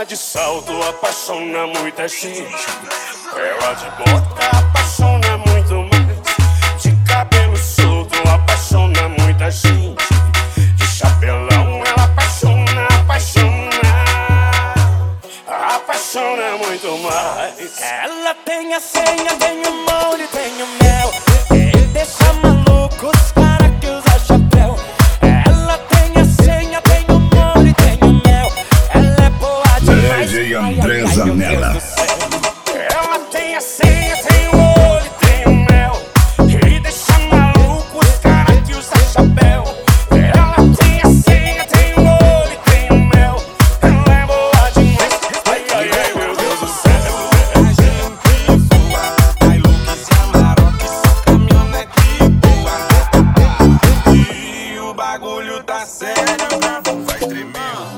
Ela de salto apaixona muita gente. Ela de bota apaixona muito mais. De cabelo solto apaixona muita gente. De chapelão ela apaixona, apaixona muito mais. Ela tem a senha, tem o molde, tem o mel. Ele deixa maluco os cara que usa chapéu. Ela tem a senha, tem o molde, tem o mel. Ela é boa demais. DJ André Zanella. Ela tem a senha, tem o olho, tem o mel. Ele deixa maluco os cara que usa chapéu. Ela tem a senha, tem o olho, tem o mel. Ela é boa demais. Ai, ai, ai, meu Deus do céu. E o bagulho tá sério, vai tremer.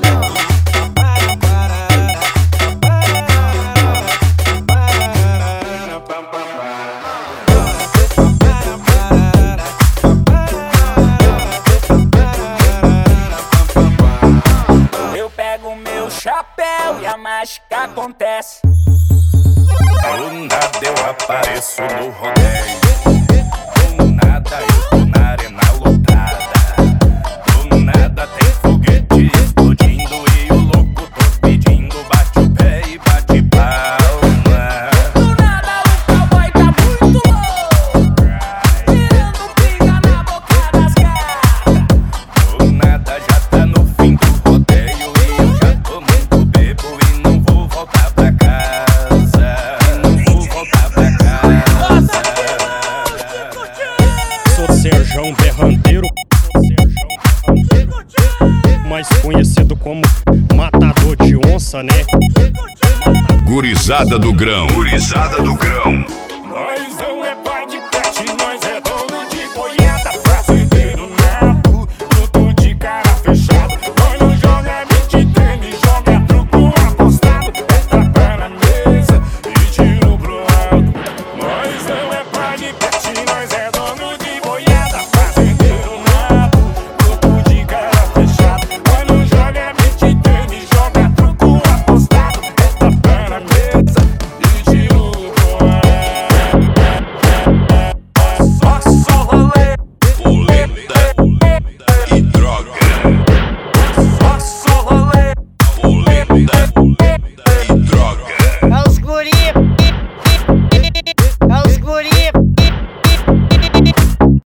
Eu pego meu chapéu e a mágica acontece. Do nada eu apareço no rodeio. Do nada eu tô na arena lotada. Do nada tem foguete explodindo e o louco tô pedindo. Bate o pé e bate palma. Do nada o cowboy tá muito louco, tirando pinga na boca das gatas. Do nada já tá no fim do rodeio e eu já tô muito bebo e não vou voltar pra casa. Não vou voltar pra casa. Sou Serjão Berranteiro, mais conhecido como Matador de Onça, né? Gurizada do Grão. Gurizada do Grão.